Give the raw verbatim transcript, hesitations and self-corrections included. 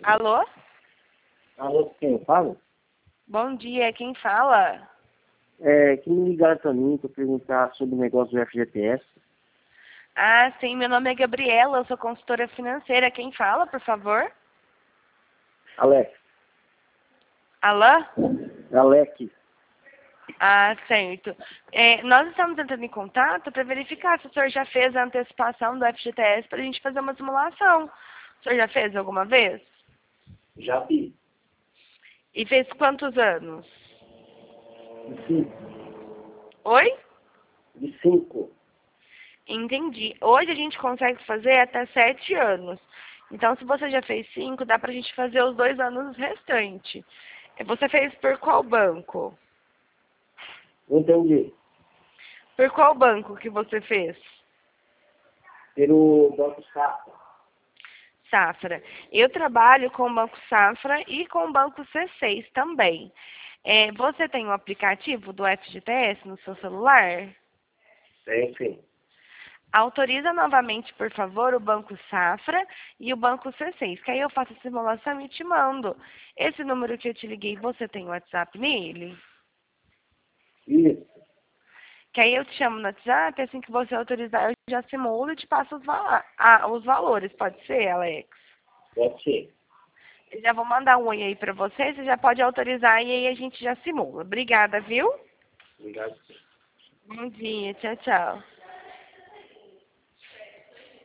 Alô? Alô, quem fala? Bom dia, quem fala? É, que me ligaram pra mim pra perguntar sobre o negócio do F G T S. Ah, sim, meu nome é Gabriela, eu sou consultora financeira. Quem fala, por favor? Alex. Alô? Alex. Ah, certo. É, nós estamos entrando em contato para verificar se o senhor já fez a antecipação do F G T S para a gente fazer uma simulação. O senhor já fez alguma vez? Já vi. E fez quantos anos? De cinco. Oi? De cinco. Entendi. Hoje a gente consegue fazer até sete anos. Então, se você já fez cinco, dá pra gente fazer os dois anos restantes. Você fez por qual banco? Entendi. Por qual banco que você fez? Pelo Banco Safra. Safra. Eu trabalho com o Banco Safra e com o Banco C seis também. É, você tem o aplicativo do F G T S no seu celular? Tem sim. Autoriza novamente, por favor, o Banco Safra e o Banco C seis, que aí eu faço a simulação e te mando. Esse número que eu te liguei, você tem o WhatsApp nele? Isso. Que aí eu te chamo no WhatsApp, assim que você autorizar, eu já simulo e te passo os, vala ah, os valores. Pode ser, Alex? Pode ser. Eu já vou mandar um oi aí pra você, você já pode autorizar e aí a gente já simula. Obrigada, viu? Obrigado. Bom dia, tchau, tchau.